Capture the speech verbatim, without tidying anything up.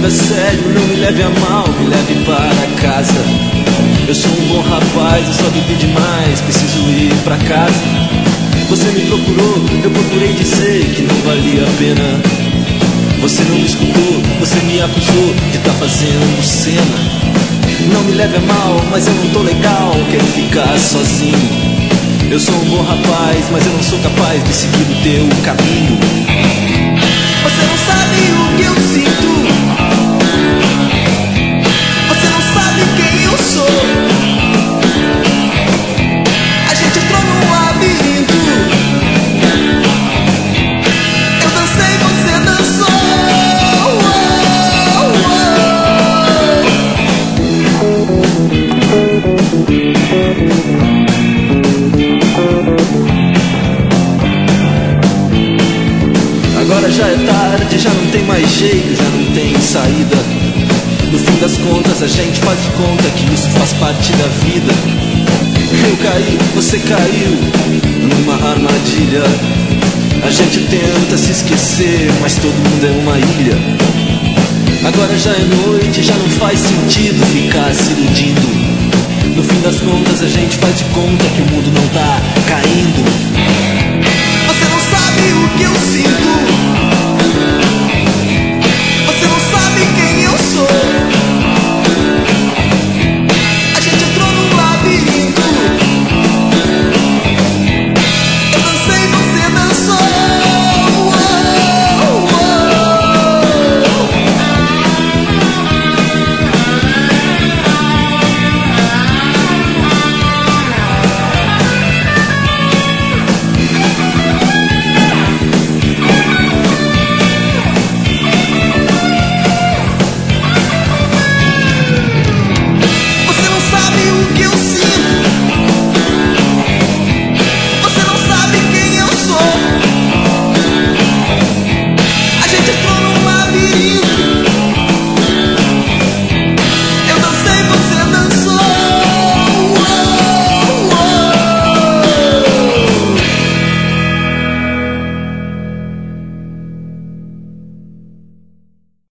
leve a sério, não me leve a mal, me leve para casa. Eu sou um bom rapaz, eu só bebi demais, preciso ir pra casa. Você me procurou, eu procurei dizer que não valia a pena. Você não me escutou, você me acusou de tá fazendo cena. Não me leve a mal, mas eu não tô legal, quero ficar sozinho. Eu sou um bom rapaz, mas eu não sou capaz de seguir o teu caminho. Você não sabe o que eu sinto, você não sabe quem eu sou. A gente entrou num labirinto, eu dancei, você dançou. Agora já é tarde, já não tem mais jeito, já não tem saída. No fim das contas a gente faz de conta que isso faz parte da vida. Eu caí, você caiu numa armadilha. A gente tenta se esquecer, mas todo mundo é uma ilha. Agora já é noite, já não faz sentido ficar se iludindo. No fim das contas a gente faz de conta que o mundo não tá caindo. Você não sabe o que eu sinto,